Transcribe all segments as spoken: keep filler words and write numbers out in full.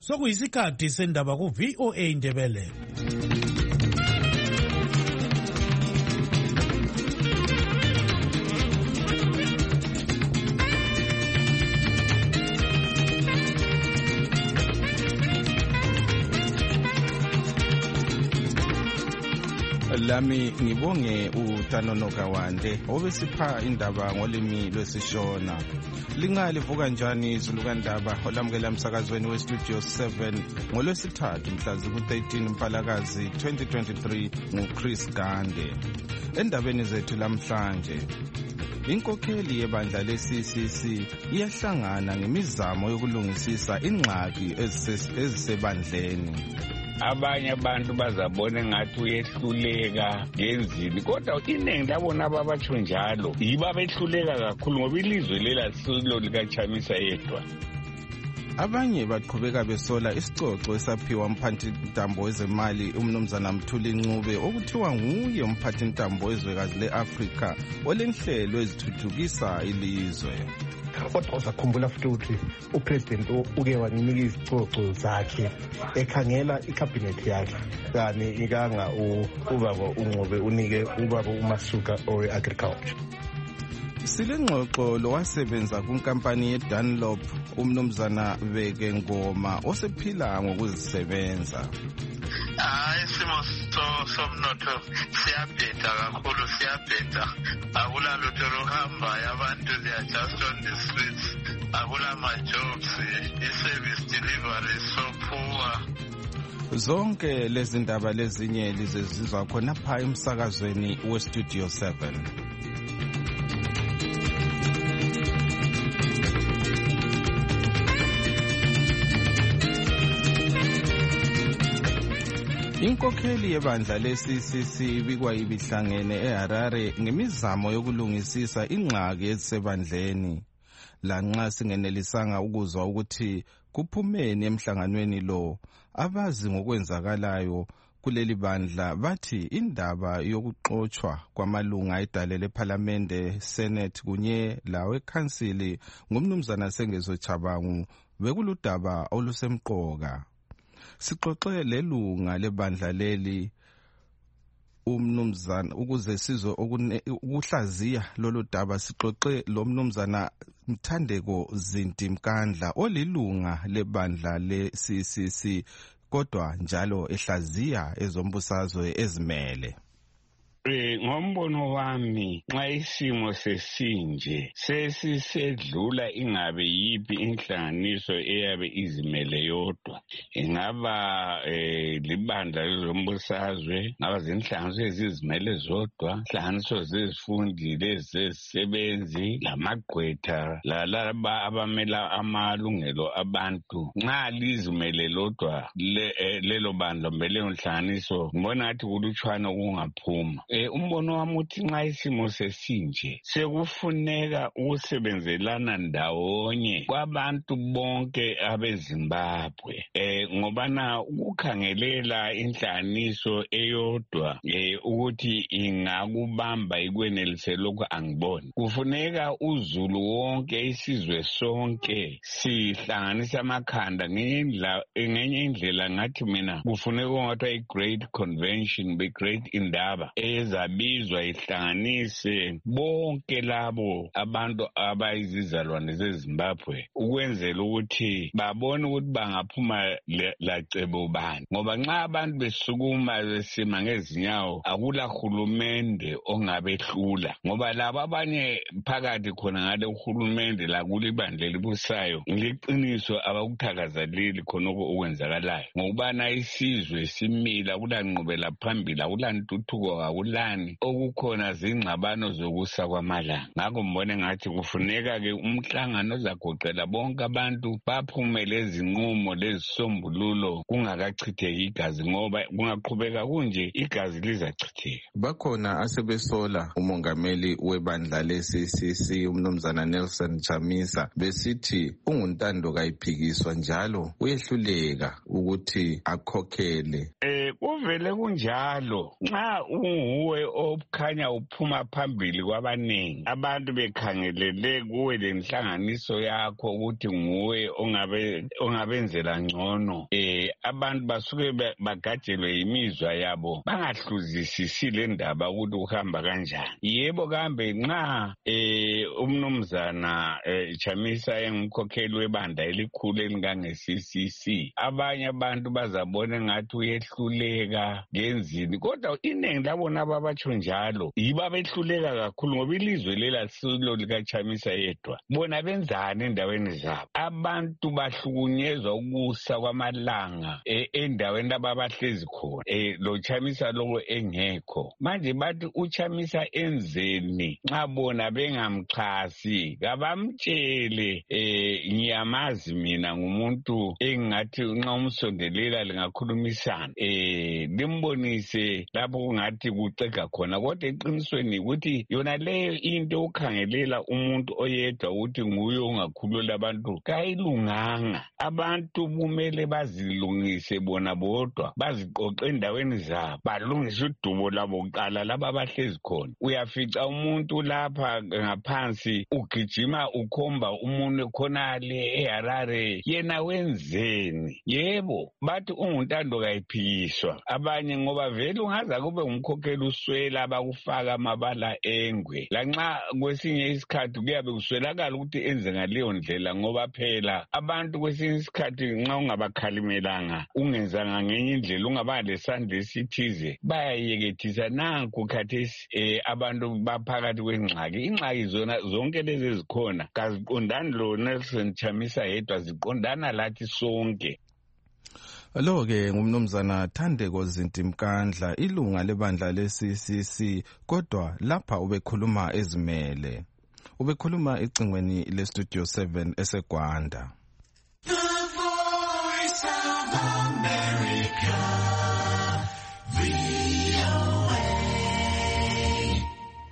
Sokuyisikhathi sendaba ku V O A Indebele. Lami ngibonge uTanono Kawande obesipha indaba ngolimi lwesishona. Lingalivuka njani izulukandaba olamukela emsakazweni weStudio seven ngolwesithathu mhla ziku-thirteen Mpalakazi twenty twenty-three nguChris Gande. Endabeni zethu lamhlanje, inkokheli yebandla le-C C C iyahlangana ngemizamo yokulungisisa ingxaki ezisebandleni. Abanye abantu bazabona ngathi uyehluleka ngenzini, kodwa iningi labona ababatsho njalo yibo abehluleka kakhulu ngoba ilizwe lela silo likaChamisa yedwa. Abanye baqhubeka besola isicoco esaphiwa umphathintambo wezemali umnumzana Mthuli Ncube okuthiwa nguye umphathintambo wezwekazi le-Afrika olenhlelo ezithuthukisa ilizwe. Kodwa uzakhumbula futhi ukuthi upresident uke wanika izicoco zakhe ekhangela ikhabhinethi yakhe kani ikanga ubaba uNcube unike ubaba uMasuka owe-agriculture. Silengxoxo lowasebenza kunkampani yeDunlop umnumzana Beke Ngoma osephila ngokuzisebenza. Hayi isimo somnotho siyabheda kakhulu, siyabheda. Akula lutho luhambayo, abantu they are just on the streets. Akula ma-jobs, i-service delivery is so poor. Zonke lezi ndaba lezinye lizezizwa khona pha emsakazweni weStudio seven. Inkokheli yebandla le-C C C ibikwa ibihlangene eHarare ngemizamo yokulungisisa ingxaki ezisebandleni. Lanxa singenelisanga ukuzwa ukuthi kuphumeni emhlanganweni lo, abazi ngokwenzakalayo kuleli bandla bathi indaba yokuxotshwa kwamalunga edale lephalamende, Senate kunye lawe council ngumnumzana Sengezo Chabangu bekuludaba olusemqoka. Sixoxe lelunga lebandla leli umnumzana ukuze sizwe ukuhlaziya lolu daba. Sixoxe lo mnumzana Mthandeko Zinti Mkandla olilunga lebandla le-C C C kodwa njalo ehlaziya ezombusazwe ezimele. Ngombono wami nxa isimo sesinje sesisedlula ingabe yipi inhlanganiso eyabe izimele yodwa, ingaba libandla lezombusazwe, ngaba zinhlanganiso ezizimele zodwa, inhlanganiso zezifundi lezisebenzi lamagqwetha lalaba abamela amalungelo abantu. Nxa lizimele lodwa lelo bandla mbeleyo nhlanganiso, ngibona ngathi kulutshwana kungaphuma. Umbono wami uthi nxa isimo sesinje sekufuneka ukusebenzelana ndawonye kwabantu bonke abeZimbabwe, ngoba na ukukhangelela inhlanganiso eyodwa ukuthi ingakubamba ikwenelise lokho angiboni. Kufuneka uzulu wonke, isizwe sonke sihlanganisa amakhanda ngenye indlela. Ngathi mina kufuneka kungathwa i-great convention, be-great indaba ezabizwa ihlanganise bonke labo abantu abayizizalwane zeZimbabwe ukwenzela ukuthi babone ukuthi bangaphuma lacebo bani, ngoba nxa abantu besukuma besima ngezinyawo akula hulumende ongabehlula, ngoba labo abanye phakathi khona ngale uhulumende lakule ibandla elibusayo ngeliqiniso abakuthakazaleli khonoko okwenzakalayo, ngokubana isizwe simila kulanqubela phambili, akulantuthuko, akulani okukhona zingxabano zokusa kwamalanga. Ngakho mbone ngathi kufuneka-ke umhlangano ozagoqela bonke abantu baphume lezinqumo lezisombululo kungakachitheki igazi, ngoba kungaqhubeka kunje igazi lizachitheka. Bakhona asebesola umongameli webandla le-C C C umnumzana Nelson Chamisa besithi unguntando kayiphikiswa njalo uyehluleka ukuthi akhokhele. Eh kuvele kunjalo nxa unguwe okhanya uphuma phambili kwabaningi abantu bekhangelele kuwe lenhlanganiso yakho ukuthi nguwe ongabe ongabenzela ngcono eh abantu basuke bagajelwe imizwa yabo bangahluzisisi le ndaba ukuthi uhamba kanjani. Yebo kambe nxa eh umnumzana eh, Chamisa engumkhokheli webandla elikhulu elingange-C C C abanye abantu bazabona ngathi uyehluleka ngenzini, kodwa iningi labona ababatsho njalo yibo abehluleka kakhulu ngoba ilizwe lela silo likaChamisa yedwa. Bona benzani endaweni zabo? Abantu bahlukunyezwa ukusa kwamalanga endaweni laba bahlezi khona eh lo Chamisa lo engekho. Manje bathi uChamisa enzeni nxa bona bengamxhasi? Kabamtshele eh ngiyamazi mina ngumuntu engathi nxa umsondelela lingakhulumisana eh limbonise lapho kungathi kucega khona, kodwa eqinisweni ukuthi yona leyo into ukhangelela umuntu oyedwa ukuthi nguye ongakhulula abantu kayilunganga. Abantu kumele bazilungise bona bodwa, baziqoqe endaweni zabo, balungise udubo labo kuqala laba abahlezi khona. Uyafica umuntu lapha ngaphansi ugijima ukhomba umuntu khonale eHarare, yena wenzeni? Yebo bathi unguntando kayiphikiswa abanye ngoba vele ungaza kube umkhokheli uswela abakufaka amabala engwe, lanxa kwesinye isikhathi kuyabe kuswelakala ukuthi enze ngaleyo ndlela ngoba phela abantu kwesinye isikhathi nxa ungabakhalimelanga ungenzanga ngenye indlela ungaba lesandla esithize bayayekethisa. Nanku khathesi eh, abantu baphakathi kwengxaki. Ingxaki zona zonke lezi ezikhona kaziqondani lo Nelson Chamisa yedwa, ziqondana lathi sonke. Lo-ke ngumnumzana Thandeko Zinti Mkandla, ilunga lebandla le-C C C, kodwa lapha ubekhuluma ezimele. Ubekhuluma ecingweni le-Studio seven eseGwanda. The Voice of America, V O A.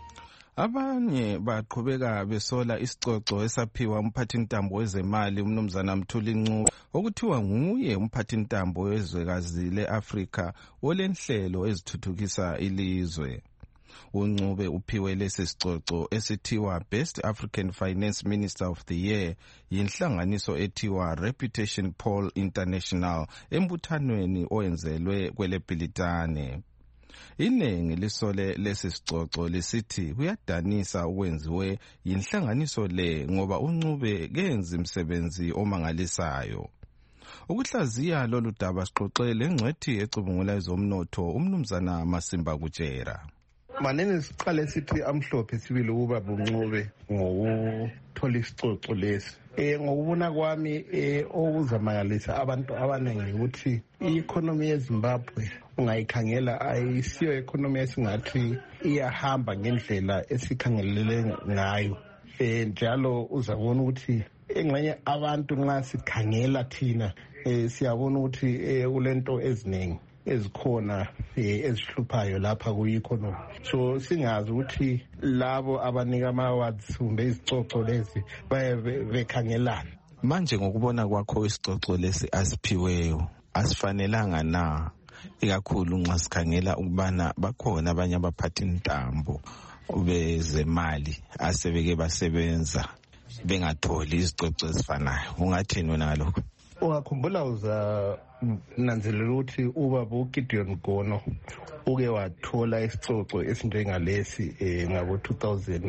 Abanye baqhubeka besola isicoco esaphiwa umphathintambo wezemali umnumzana Mthuli Ncube okuthiwa nguye umphathintambo wezwekazi le-Afrika olenhlelo ezithuthukisa ilizwe. uNcube uphiwe lesi sicoco esithiwa Best African Finance Minister of the Year yinhlanganiso ethiwa Reputation Poll International embuthanweni oyenzelwe kweleBhilitane. Inengi lisole lesi sicoco lisithi kuyadanisa ukwenziwe yinhlanganiso le ngoba uNcube kenzi umsebenzi omangalisayo. Ukuhlaziya lolu daba sixoxele engcwethi ecubungula ezomnotho umnumzana Masimba Kutshera. Manene siqale sithi amhlophe sibili ukuba buNcube ngokuthola isicoco lesi. Eh ngokubona kwami eh okuzamangalisa abantu abaningi ukuthi i-economy yeZimbabwe ungayikhangela ayisiyo economy esingathi iyahamba ngendlela esikhangelele ngayo. Eh njalo uzabona ukuthi engxenye abantu nxa sikhangela thina eh siyabona ukuthi kulento eziningi ezikhona ezihluphayo lapha ku-economy. So singazi ukuthi labo abanika ama-awards kumbe izicoco lezi baye bekhangelana. Manje ngokubona kwakho isicoco lesi asiphiweyo asifanelanga na, ikakhulu nxa sikhangela ukubana bakhona abanye abaphathintambo bezemali asebeke basebenza bengatholi izicoco ezifanayo? Ungathini wena ngalokho? Ungakhumbula uza nanzelela ukuthi ubaba uGideon Gono uke wathola isicoco esinjengalesi eh ngabo two thousand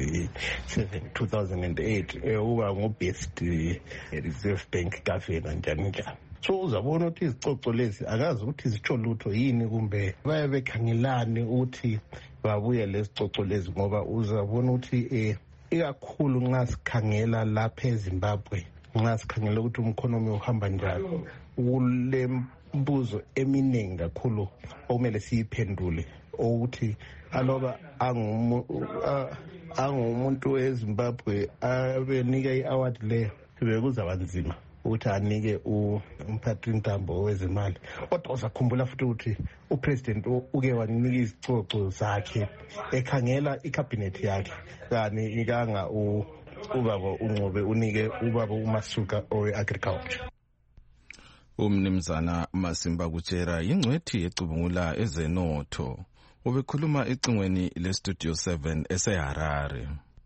seven two thousand eight uba ngo-best Reserve Bank governor njani njani. So uzabona ukuthi izicoco lezi akazi ukuthi zitsho lutho yini kumbe baye bekhangelane ukuthi babuye lesicoco lezi, ngoba uzabona ukuthi eh ikakhulu nxa sikhangela lapha eZimbabwe nxa sikhangela ukuthi umkhonomi uhamba njani, kule mbuzo eminingi kakhulu okumele siyiphendule ukuthi aloba angumuntu weZimbabwe abenika i-award leyo bekuzaba nzima ukuthi anike umphathintambo wezimali. Kodwa uzakhumbula futhi ukuthi upresident uke wanika izicoco zakhe ekhangela ikhabinethi yakhe, kani ikanga ubaba uNcube unike ubaba uMasuka owe-agriculture. Umnumzana Masimba Kuchera yingcwethi ecubungula ezenotho. Ubekhuluma ecingweni leStudio seven eseHarare.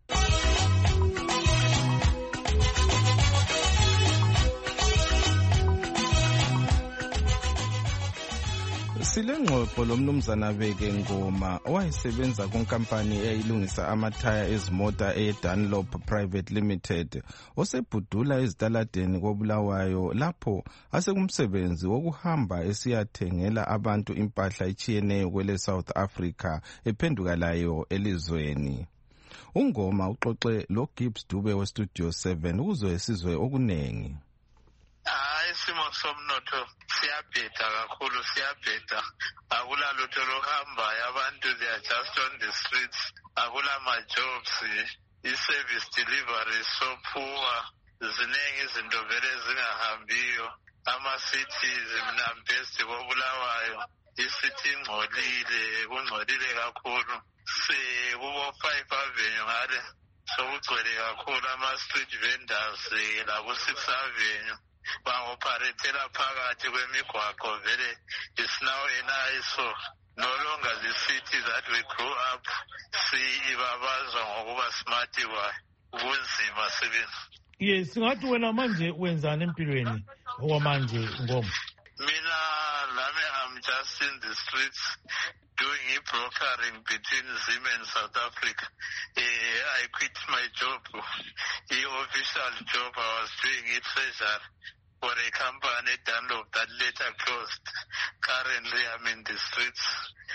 Silengxoxo lomnumzana Beke Ngoma owayesebenza kunkampani eyayilungisa amathaya ezimota eDunlop Private Limited osebhudula ezitaladeni koBulawayo lapho asekumsebenzi wokuhamba esiyathengela abantu impahla ichiyeneyo kwele South Africa ephenduka layo elizweni. uNgoma uxoxe lo Gibbs Dube weStudio seven ukuze sizwe okunengi. Isimo somnotho siyabheda kakhulu siyabheda akula lutho lokuhambayo abantu they are just on the streets akula ma-jobs i-service delivery is so poor ziningi izinto vele zingahambiyo ama-cities mnambesi koBulawayo i-city ingcolile kungcolile kakhulu sekubo-five avenue ngale sokugcwele kakhulu ama-street vendors labo-six avenue bangoparetela phakathi kwemigwaqo vele is now an eyesore no longer the city that we grew up siyibabazwa ngokuba smart kwayo kunzima sebenza. Yes, singathi wena manje wenzani empilweni okwamanje Ngoma? Mina lami I'm just in the streets doing e-brokering between Zim and South Africa. Uh, I quit my job, the official job I was doing it treasury for a company Dunlop that later closed. Currently I'm in the streets.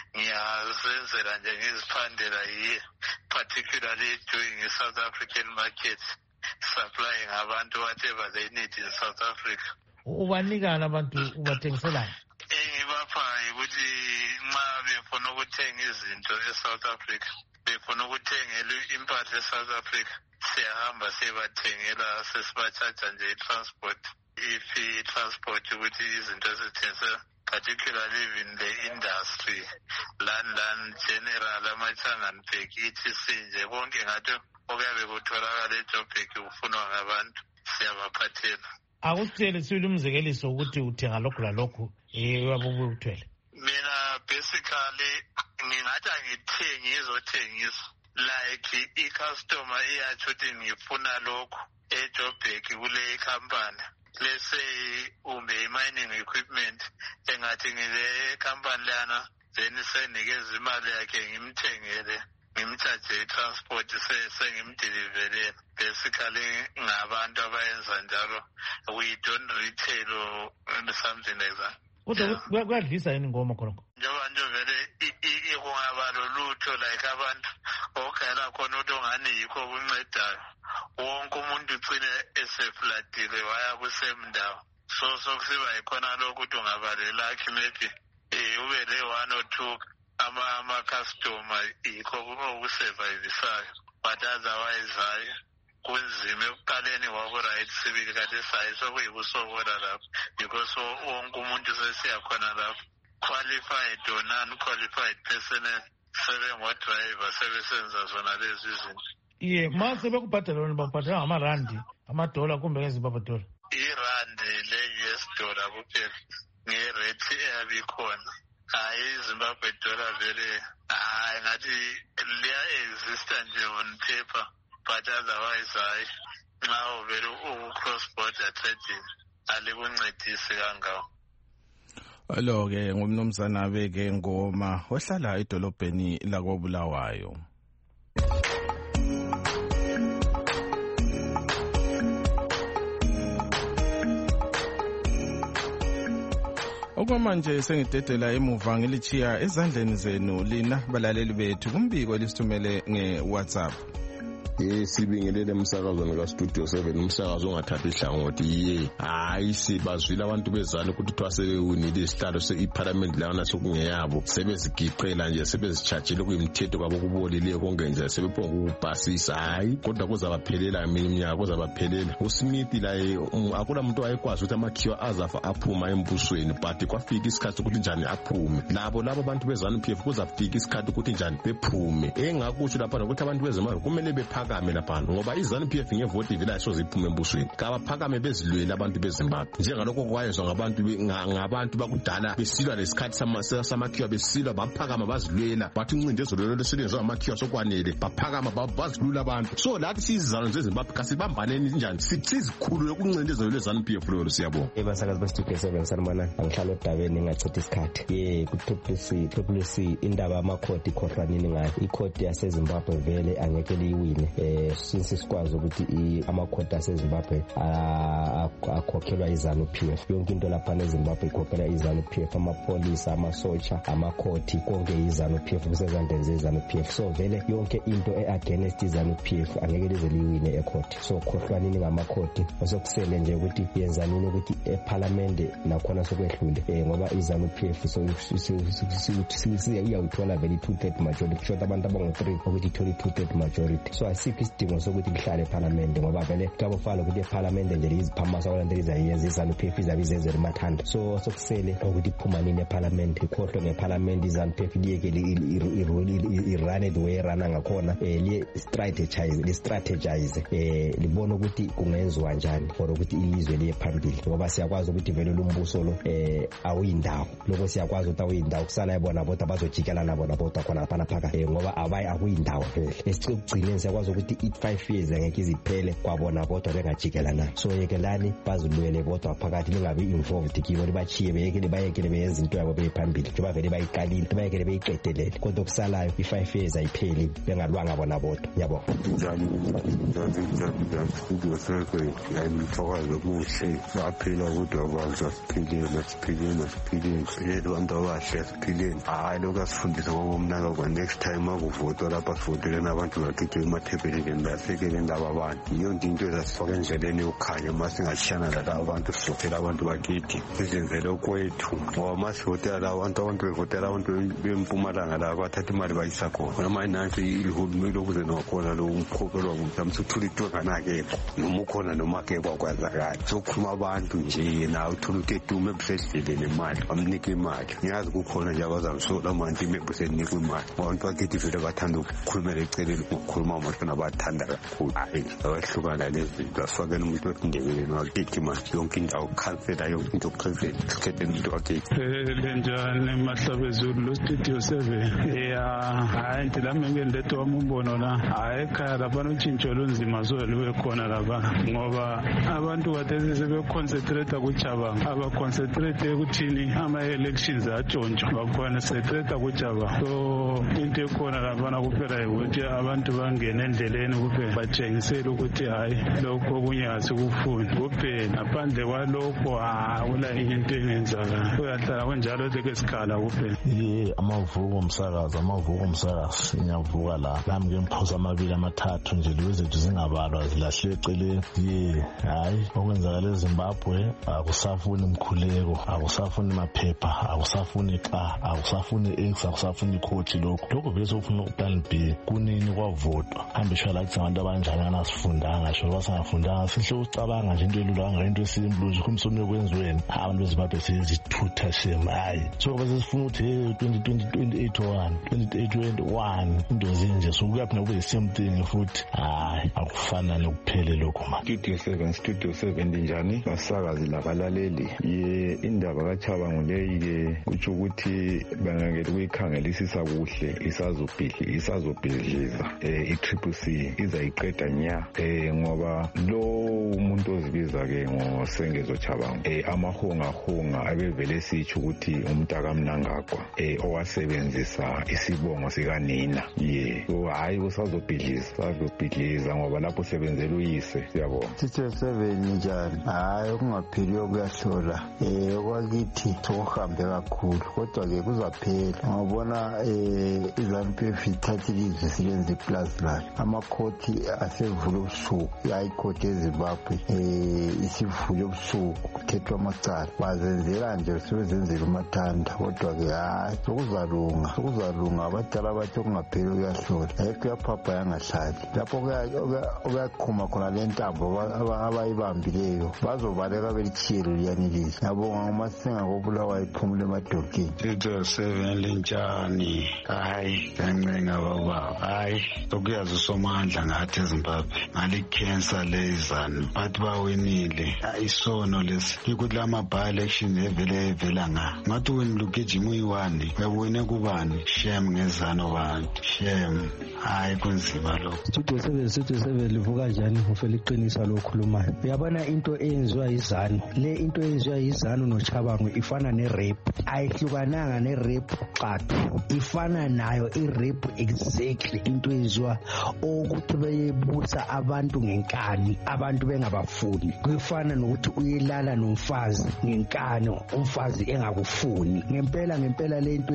Ngiyazenzela nje ngiziphandela here, particularly doing the South African market, supplying abantu whatever they need in South Africa. Ubanikana abantu ubathengiselayo? Engibapha ukuthi nxa befuna ukuthenga izinto eSouth Africa befuna ukuthengela impahla eSouth Africa siyahamba sibathengela sesibachaja nje i-transport if i-transport ukuthi izinto ezithengisela particularly in the industry London General amaChanganbhek E T C nje konke ngathi okuyabe kutholakala eJoburg kufunwa ngabantu siyabaphathela. Akusitshele sibili umzekeliso ukuthi uthenga lokho lalokho eh wabubuthwele. Mina basically ngingathi angithengi izothengisa like i-customer iyathi uthi ngifuna lokho eJoburg kule company. Let's say ube mining equipment engathi ngile company lana then senikeza imali yakhe ngimthengele ngimthathe transport sengimdeliverele. Basically ngabantu abayenza njalo we don't retail or something like that. Kodwa kuyadlisa yini Ngoma khonokho? Njengoba nje vele ikungaba lolutho like abantu okhala khona ukuthi ongani yikho kuncedayo wonke umuntu ugcine eseflatile waya kusemndawo so sokusiba yikhona lokho ukuthi ungabalela akhe maybe eh ube le one or two ama ama customer yikho okusurvivisayo but otherwise hayi kunzima ekuqaleni kwabo right sibili kade sayi sokuyikusokola lapho because wonke umuntu sesiyakhona lapho qualified or non-qualified personnel sebengodriver sebesenza zona lezi zinto. Ye mase bekubhadala wena babhadala ngamarandi amadola kumbe ngeZimbabwe dollar. Irandi le-U S dollar kuphela ngerate eyabikhona hayi iZimbabwe dollar vele hayi ngathi liya-exista nje on paper but otherwise hayi nxa uvele uku-cross border trading alikuncedisi kangako. Alo-ke ngumnumzana Beke Ngoma ohlala edolobheni lakoBulawayo. Okwamanje sengidedela emuva ngilichiya ezandleni zenu lina balaleli bethu kumbiko elisithumele nge-WhatsApp. Sibingelele emsakazweni kaStudio seven umsakazo ongathathi ihlangothi yiye hayi sibazwile abantu bezana ukuthi twasebewinile isihlalo seParliament lana sokungeyabo sebezigiqela nje sebezichargele kuyimithetho kwabo kubolileyo konke nje sebephonga ukubhasisa hayi kodwa kuzabaphelela mina iminyaka kuzabaphelela uSmith la akula umuntu ayekwazi ukuthi amakhiwa azafa aphuma embusweni but kwafika isikhathi ukuthi njani aphume labo labo abantu bezana P F kuzafika isikhathi ukuthi njani bephume engakusho lapha ukuthi abantu bezemali kumele bepha kabaphakame lapha ngoba iZANU P F ngevoti ivela soze iphume embusweni kabaphakame bezilwela abantu beZimbabwe njengalokho kwayezwa ngabantu ngabantu bakudala besilwa lesikhathi samakhiwa besilwa baphakama bazilwela bathi incindezelo lesizwe amakhiwa sokwanele baphakama bazilula abantu so lathi sizizalo zeZimbabwe kasibambaneni njani sizikhulu yokuncindezelo leZANU P F lo siyabonga ebasakazi ba-Studio seven sanibonani angihlala odabeni ngachitha isikhathi ye ku-Triple Triple C indaba amakhodi ikhohlwanini ngayo ikhodi yaseZimbabwe vele angeke liyiwine eh since sikwazi ukuthi amakhodi aseZimbabwe akhokhelwa iZANU P F yonke into lapha neZimbabwe ikhokhelwa iZANU P F amapolisa amasotsha amakhodi konke iZANU P F kusezandleni zeZANU P F so vele yonke into e-against iZANU P F angeke lize liyiwine ekhodi so khohlwanini ngamakhodi osokusele nje ukuthi yenzanini ukuthi eParliament nakhona sokwedlule eh ngoba iZANU P F so siyayithola vele two-third majority kusho abantu abangu-three ukuthi ithole two-third majority so asikho isidingo sokuthi lihlale eParliament ngoba vele kuyabofala ukuthi eParliament nje iziphamasa kwalanto izayenza iZANU P F izabe izenzela mathanda so sokusele ukuthi iphumanini eParliament ikhohlwe ngeParliament iZANU P F liyekele i-run the way rana ngakhona eh liye strategize li strategize eh libona ukuthi kungenziwa kanjani for ukuthi ilizwe liye phambili ngoba siyakwazi ukuthi vele lumbuso lo eh awuyindawo lokho siyakwazi ukuthi awuyindawo kusala yabona bodwa bazojikela nabo nabodwa khona lapha phaka eh ngoba abayi akuyindawo vele esicugcineni siyakwazi ukuthi i five years angeke iziphele kwabona bodwa bengajikela na so yekelani bazilwele bodwa phakathi lingabe involved kibo libachiye beyekele bayekele beyenza into yabo beyiphambili njengoba vele bayiqalile bayekele beyiqedelele kodwa kusalayo i five years ayipheli bengalwanga bona bodwa yabo njani njani njani studio seven yayimthokazi okuhle saphila kodwa banza siphilile siphilile siphilile yedwa abantu abahle siphilile hayi lokho asifundisa ngokumnaka kwa next time akuvotwa lapha sivotele nabantu bagide emathebeleni lasekele ndaba abantu iyo into ezasifaka endleleni yokukhanya masingashiyana lala abantu sivotela abantu bagidi sizenzele okwethu ngoba masivotela la abantu abantu bevotela abantu bempumalanga la bathatha imali bayisa khona noma inansi ihulumeni ukuze nokhona lo umkhokhelwa ukuthi uthula itwenganakekho noma ukhona noma ke kwakwazakala sokukhuluma abantu nje na uthola ukuthi edume ebusesidlele nemali bamnika imali ngiyazi kukhona nje abazamsola manje mebusenikwa imali abantu bakithi vele bathanda ukukhulumela eceleni ukukhuluma amashona bathanda kakhulu hayi abahlukana lezi zinto asifakele umuntu wendebeleni wakithi manje yonke indawo ukhansela yonke into ukhansela isikhethe umuntu wakithi lenjani Mahlabezulu lo Studio seven ya hayi ndilami ngendetho wami umbono la hayi ekhaya lapha utshintsho lunzima zoluwe khona lapha ngoba abantu bathese sebeconcentrate kuJabanga abaconcentrate ekuthini ama-elections atshontshwa baconcentrate kuJabanga so into ekhona lapha kuphela ukuthi abantu bangene endleleni kuphela batshengisele ukuthi hayi lokho okunye asikufuni kuphela ngaphandle kwalokho akula into engenzakala uyahlala kunjalo leke sikhala kuphela ye amavuko umsakazi amavuko umsakazi ngiyavuka la nami ngemphoza amabili amathathu nje lezethu zingabalwa zilahle eceleni ye hayi okwenzakala eZimbabwe akusafuni umkhuleko akusafuni maphepha akusafuni xa akusafuni x akusafuni ikhoti lokho lokho vele sofuna uplan B kunini kwavotwa hambishwa la kuthi abantu abanjani anasifundanga sho basangafundanga sihle ucabanga nje into elula ngento esimple nje kumsono kwenziweni abantu beZimbabwe sezithutha shem hayi so bese sifuna ukuthi twenty twenty twenty-eight one twenty-eight twenty-one into zinje so kuyaphi nobe same thing futhi hayi akufana nokuphele lokho ma Studio seven Studio seven njani basakazi labalaleli ye indaba kaChabangu leyi ke kuthi ukuthi bangangeke ukuyikhangelisisa kuhle isazobhidli isazobhidliza eh i-Triple C izayiqeda nya eh ngoba lo umuntu ozibiza ke ngoSengezo Chabangu eh amahonga honga abevele sithi ukuthi umntaka Mnangagwa eh owasebenzisa isibongo sika nina ye so hayi usazobhidliza usazobhidliza ngoba lapho sebenzela uyise siyabona Studio seven njani hayi kungapheliyo kuyahlola eh okwakithi sohambe kakhulu kodwa ke kuzaphela ngabona eh iZANU P F ithathile izwe silenze plus la amakhoti asevula ubusuku high court eZimbabwe eh isivule ubusuku kuthethwa amacala bazenzela nje sebezenzela umathanda kodwa-ke hayi sokuzalunga sokuzalunga abadala bathi okungapheli kuyahlola ayikho uyaphapha yangahlali lapho okuyaqhuma khona le ntambo abayibambileyo bazobaleka belithiyelo liyanelisa yabonga ngomasinga kobulawayo iphumule emadokeni Studio seven linjani hayi kancenga baba hayi sokuyazi usomandla ngathi eZimbabwe ngale cancer lezani bathi bawinile isono lesi ukuthi lama by election evele evela nga ngathi wena lugijima uyiwani uyabone kubani shame ngezano bantu shame hayi kunzima lo Studio seven Studio seven livuka kanjani ufela iqinisa lokhulumayo uyabona into eyenziwa izanu le into eyenziwa izanu noChabangu ifana ne-rape ayihlukananga ne-rape qathu ifana nayo i-rape exactly into eyenziwa ukuthi beyebusa abantu ngenkani abantu bengabafuni kufana nokuthi uyelala nomfazi ngenkani umfazi engakufuni ngempela ngempela lento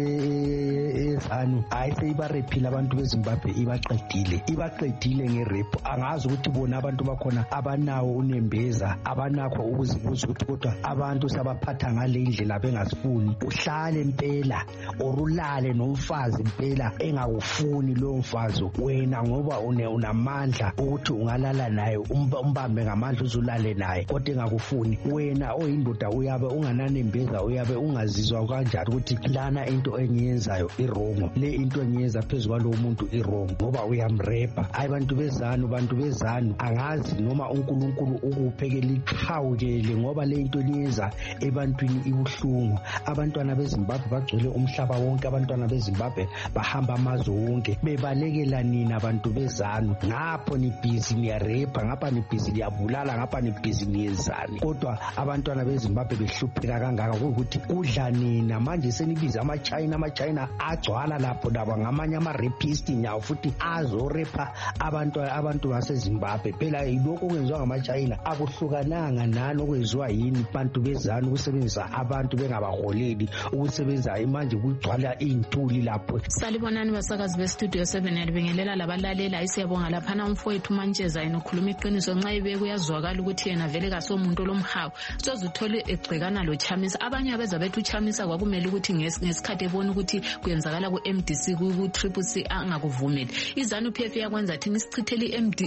ezanu hayi seyibarephile abantu beZimbabwe ibaqedile ibaqedile nge-rape angazi ukuthi bona abantu bakhona abanawo unembeza abanakho ukuzibuza ukuthi kodwa abantu sabaphatha ngale indlela bengasifuni uhlale impela orulale nomfazi impela engakufuni lo mfazi wena ngoba unamandla ukuthi ungalala naye umbambe ngamandla uzulale naye kodwa engakufuni wena oyindoda uyabe ungananembeza uyabe ungazizwa kanjani ukuthi lana into engiyenzayo irongo le into engiyenza phezulu kwalo muntu irongo ngoba uyamrepa hayi bantu bezanu bantu bezanu angazi noma uNkulunkulu ukuphekela iqhawukele ngoba le into niyenza ebantwini ibuhlungu abantwana beZimbabwe bagcwele umhlaba wonke abantwana beZimbabwe bahamba amazwe wonke bebalekela nina abantu bezanu ngapho ni busy niyarepa ngapha ni busy niyabulala ngapha ni busy niyenzani kodwa abantwana beZimbabwe behlupheka kangaka ukuthi kudla nina manje senibiza ama-China ama-China agcwala lapho laba ngamanye ama-rapist nyawo futhi azorepa abantu abantu baseZimbabwe phela lokho okwenziwa ngama-China akuhlukananga nani okwenziwa yini bantu bezanu ukusebenzisa abantu bengabaholeli ukusebenza manje kugcwala iy'ntuli lapho salibonani basakazi bestudio seven yalibingelela labalalela siyabonga laphana umfowethu uMantsheza yena ukhuluma iqiniso nxa ibe kuyazwakala ukuthi yena vele kasomuntu olomhawu soze uthole egxekana loChamisa abanye abeza bethu uChamisa kwakumele ukuthi ngesikhathi ebona ukuthi kuyenzakala ku-M D C ku-Triple C angakuvumeli izanu P F yakwenza thina isichithele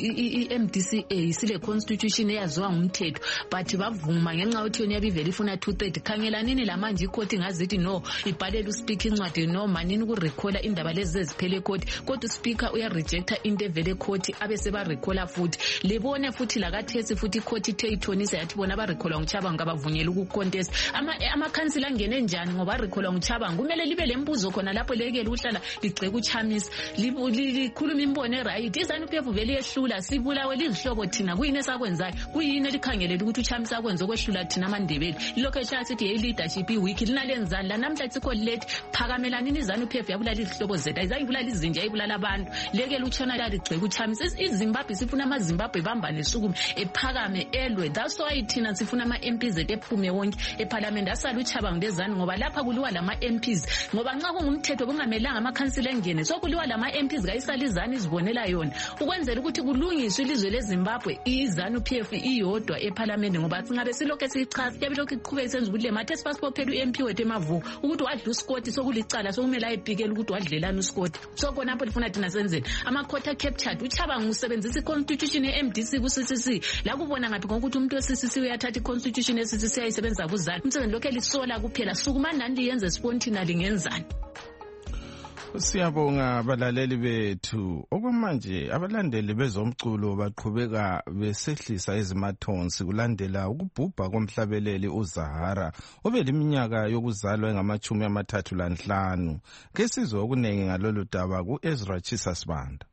i-M D C A sile constitution eyaziwa ngumthetho but bavuma ngenxa yokuthi yona yabivele ifuna two thirty khangelanini lamanje ikhoti ngazithi no ibhalela uspeaker incwadi no manini ukurecalla indaba lezi eziphele ekhoti kodwa uspeaker uyarejecta into evele ekhoti abese barecalla futhi libone futhi lakathesi futhi ikhoti ithe ithonisa yathi bona barecalla nguChabangu abavunyela ukucontest ama amakhansila angene njani ngoba recalla nguChabangu kumele libe lembuzo khona lapho lekele uhlala ligceka uChamisa likhuluma imbono eright izanu P F vele yehlula sibulawe lizihlobo thina kuyini esakwenzayo kuyini elikhangelela ukuthi uChamisa akwenza okwehlula thina amandebeli lokho eshaya sithi hey leadership iweek linalenzani la namhla tsikho late phakamelanini izanu P F yabulala izihlobo zethu ayizayibulala izinja ayibulala abantu lekele utshona la ligceka uChamisa iZimbabwe sifuna amaZimbabwe bambane sukume ephakame elwe that's why thina sifuna ama-M Ps zethu ephume wonke eParliament asala uChabangu lezanu ngoba lapha kuliwa lama-M Ps ngoba nxa kungumthetho kungamelanga amakhansila engene sokuliwa lama-M Ps kayisala izanu izibonela yona ukwenzela ukuthi kulungiswe ilizwe leZimbabwe izanu P F iyodwa eParliament ngoba singabe silokho siyichaza yabe lokho iqhubeka senza ukuthi le mathe sipasipophela u-M P wethu emavuko ukuthi wadla uScott sokulicala sokumele ayibhikela ukuthi wadlelana uScott so khona apho lifuna thina senzeni ama-quota captured uChabangu usebenzisa i-constitution ye-M D C ku-C C C la kubona ngaphi ngokuthi umuntu we-C C C uyathatha i-constitution ye-C C C ayisebenzisa kuzanu umsebenzi lokho elisola kuphela sukumani nani liyenze spontinally ngenzani. Siyabonga abalaleli bethu okwamanje abalandeli bezomculo baqhubeka besehlisa izimathonsi kulandela ukubhubha komhlabeleli uZahara obeliminyaka yokuzalwa engamachumi amathathu lanhlanu kesizwe okunengi ngalolu daba ku-Ezra Chisasibanda.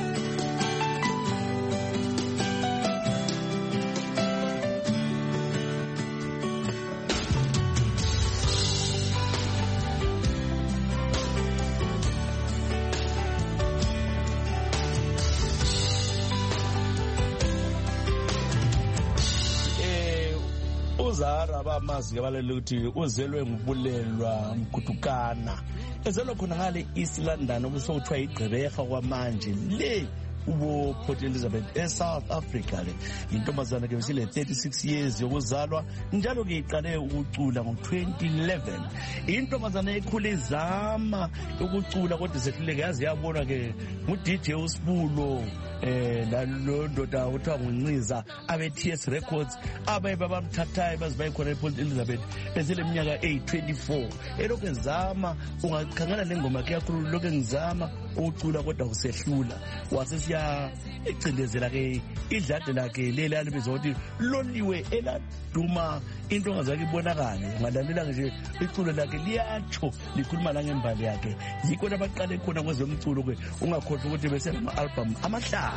uZahara bamazi ngabalele ukuthi uzelwe ngubulelwa mkutukana ezelwe khona ngale East London okusokuthiwa igqebeha kwamanje le ubo Port Elizabeth eSouth Africa. Le intombazana ke besile thirty-six years yokuzalwa, njalo ke iqale ukucula ngo-twenty eleven. Intombazana ekhule izama ukucula kodwa sehluleke yazi yabona ke ngu-D J uSibulo eh lalo ndoda uthiwa nguNciza abe-T S Records abaye babamthathayo bazibaye khona ePort Elizabeth esele iminyaka eyi twenty-four. Elokhu ezama, ungakhangela le ngoma yakhe yakhulu, lokhu ngizama ukucula kodwa kusehlula. Wasesiya ecindezela ke idlade lakhe leli alibizwa ukuthi Loliwe eladuma into ongazake ibonakale. Ungalalela nje iculo lakhe liyatsho likhuluma la ngembali yakhe. Yikho labaqale khona kwezomculo ke ungakhohlwa ukuthi bese ama album amahlanu.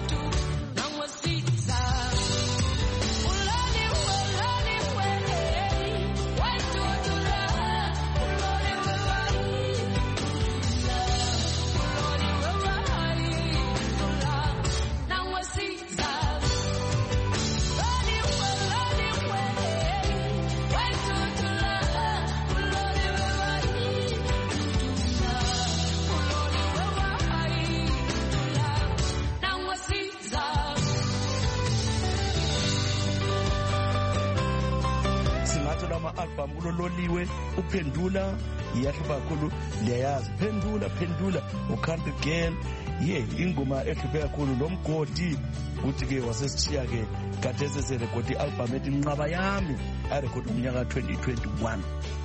Loliwe uphendula iyahlupa kakhulu, liyayazi phendula phendula uCountry Girl ye ingoma ehluphe kakhulu. Lomgodi uthi ke wasesishiya ke gadese serekodi album ethi Nqaba Yami arekhodi umnyaka twenty twenty-one.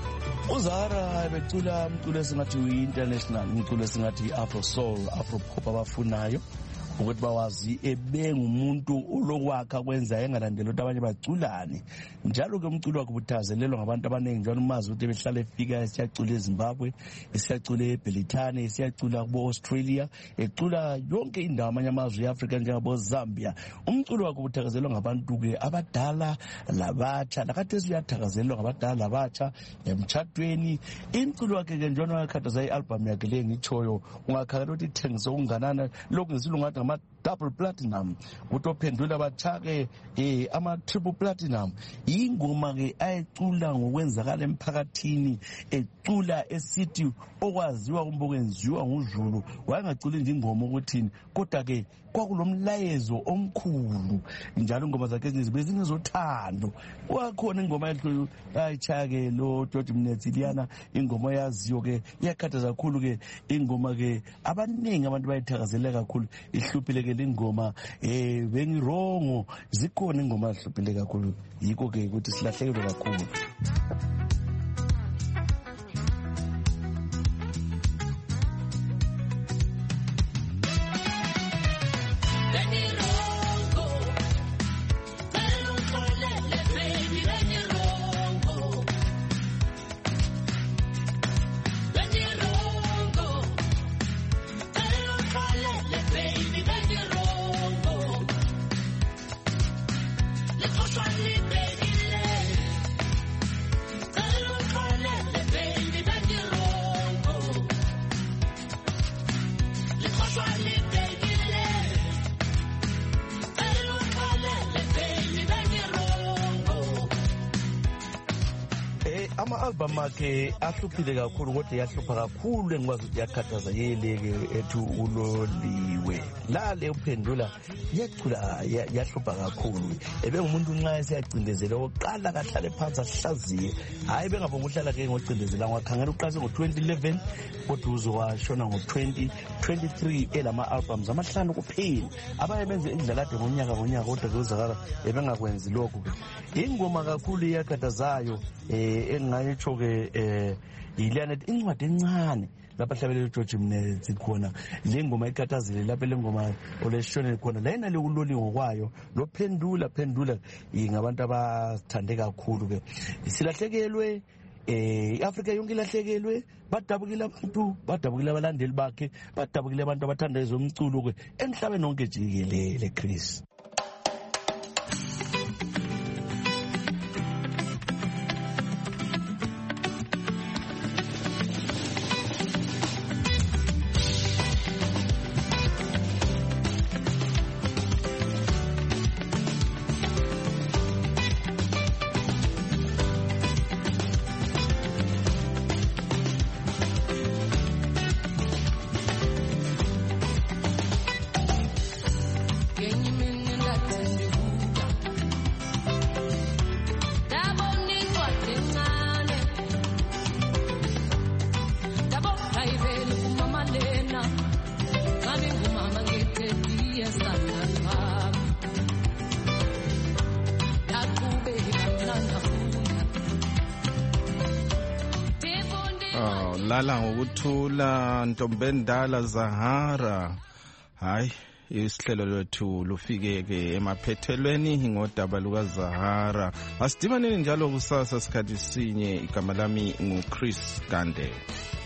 uZara becula umculo esingathi uyi-international, umculo esingathi Afro Soul, Afro Pop abafunayo ukuthi bawazi ebengumuntu olokwakha kwenza engalandela ukuthi abanye baculane. Njalo ke umculo wakhe ubuthazelelwa ngabantu abaningi, njalo umazi ukuthi behlala efika esiyacula eZimbabwe, esiyacula eBelitane, esiyacula kubo Australia, ecula yonke indawo amanye amazwe eAfrica njengabo Zambia. Umculo wakhe ubuthazelelwa ngabantu ke abadala labatsha, lakathi uyathakazelelwa ngabadala labatsha emtchathweni. Imculo wakhe ke njalo wakhathaza i-album yakhe le ngitshoyo, ungakhangela ukuthi ithengise okunganana, lokhu ngesilungu ama double platinum, utophendula bachake eh ama triple platinum. Ingoma ke ayicula ngokwenzakala emphakathini, ecula esithi okwaziwa kumbokenziwa nguZulu. Wayengaculi nje ingoma ukuthini, kodwa ke kwakulomlayezo omkhulu. Njalo ingoma zakhe bezingezothando. Kwakhona ingoma ehlo ayichaya ke lo George Mnetsi Liana, ingoma yaziyo ke iyakhathaza kakhulu ke ingoma ke abaningi abantu bayithakazela kakhulu. Ihluphile ke lengoma eh bengirongo, zikhona ingoma ehluphile kakhulu. Yikho ke ukuthi silahlekelwe kakhulu. Ama-album akhe ahluphile kakhulu, kodwa yahlupha kakhulu engikwazi ukuthi yakhathaza yeleke ethu uLoliwe. Lale uphendula yacula yahlupha kakhulu. Ebengumuntu nxa esiyacindezela oqala kahlale phansi ahlaziye, hayi bengabonga uhlala ke ngocindezela ngakhangela uqase ngo-twenty eleven kodwa uzowashona ngo-twenty twenty-three elama albums amahlanu kuphela. Abaye benze indlalade ngonyaka ngonyaka, kodwa ke uZara ebengakwenzi lokho. Ingoma kakhulu iyakhathazayo eh engayitsho ke eh yilana incwadi encane lapha hlabelelo George Mnetsi khona. Le ngoma ikhathazile lapha, le ngoma oleshone khona la ina lekuloliwe ngokwayo lo phendula phendula ngabantu abathande kakhulu ke. Silahlekelwe eh iAfrica yonke ilahlekelwe, badabukile abantu, badabukile abalandeli bakhe, badabukile abantu abathanda ezomculo ke emhlabeni wonke jikelele. Chris lala ngokuthula Ntombendala Zahara. Hayi isihlelo lethu lufike ke emaphethelweni ngodaba luka Zahara. Asidibaneni njalo kusasa sikhathi sinye. Igama lami nguChris Gande.